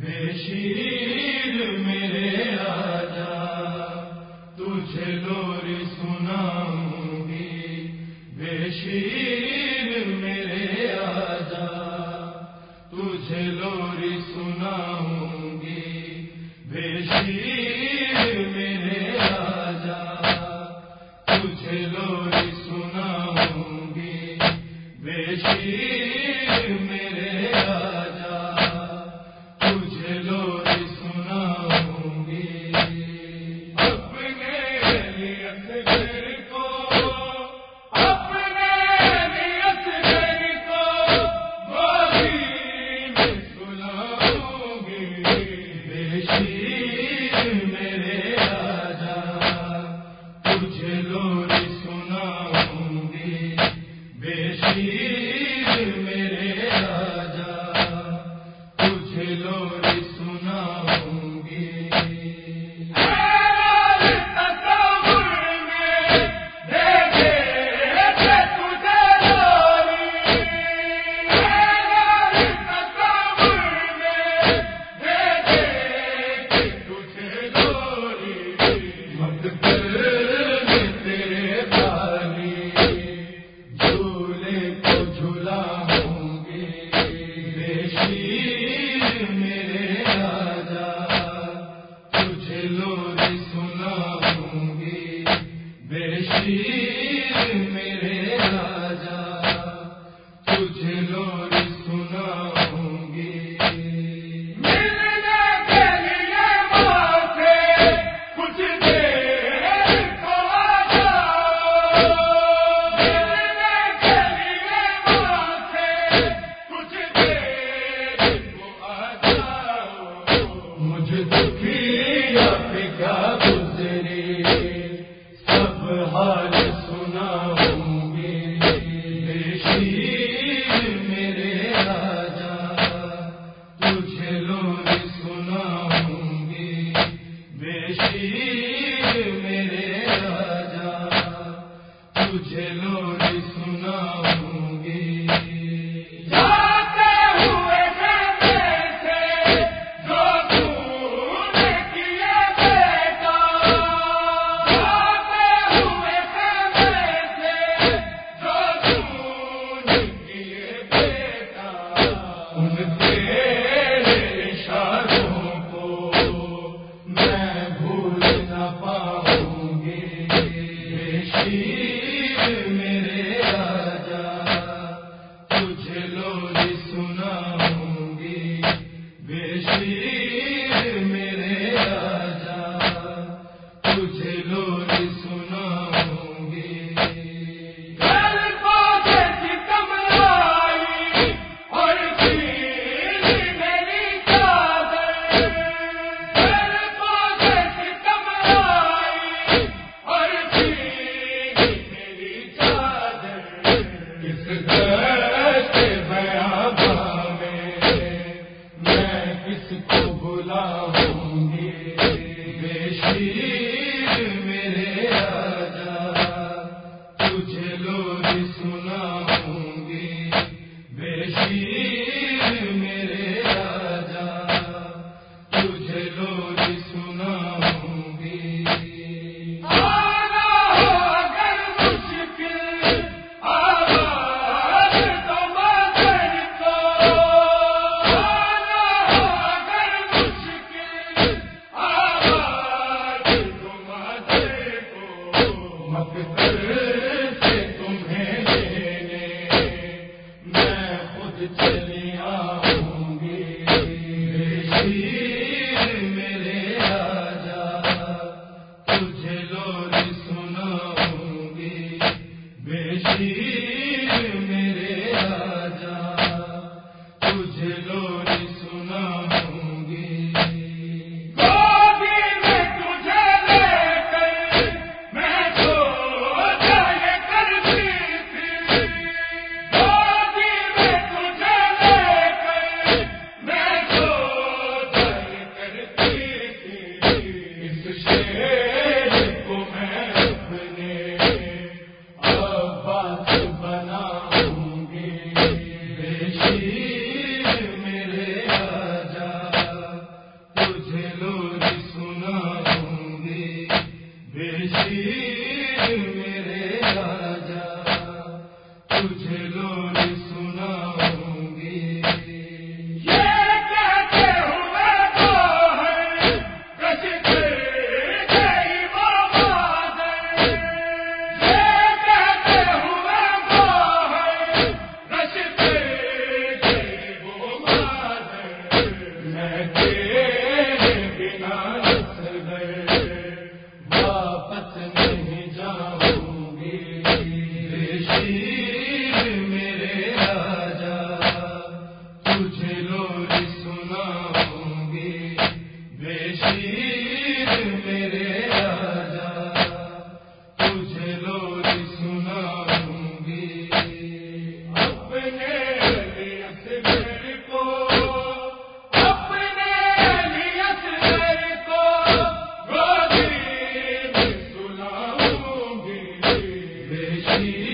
شیر میرے آجا تجھے لوری سناؤں گی، بے شیر میرے آجا تجھے لوری سناؤں گی، بے شیر میرے آجا تجھے لوری سناؤں گی، بے شیر میرے آجا تجھے لوری سناؤں گی۔ اپنے نیت گھر کو، اپنے نیت گھر کو گودی میں سلاؤں گی، بے شیر میرے آجا تجھے لوری سناؤں گی، بے شیر میرے آجا تجھے لوری سناؤں گی۔ شیر میرے آجا تجھے لوری سناؤں گی۔ ملنے کے لیے ماتھے کچھ دیر کو آجا، ملنے کے لیے ماتھے کچھ دیر کو آجا، مجھ دکھیا پہ کیا گزری حال سناؤں گی، بے شیر میرے آجا تجھے لوری سناؤں گی، بے شیر میرے آجا تجھے لوری سناؤں گی۔ شیر میرے آجا تجھے لوری سناؤں گی، بے شیر میرے آجا تجھے لوری سناؤں گی۔ کس کو بلاؤں گی، بے شیر میرے آجا تجھے لوری سناؤں گی، بے شیر میرے آجا تجھے لوری سناؤں گی۔ سے تمہیں لینے میں خود چلی آؤں گی، بے شیر میرے آجا تجھے لوری سناؤں گی، بے شیر میرے آجا تجھے لوری سناؤں گی۔ بناؤں گی، بے شیر میرے آجا لوری سناؤں گی بے شیر میرے راجا تجھے لوری سناؤں گی اپنے لیے اصغر کو اپنے لیے اصغر کو گودی میں سناؤں گی بے شیر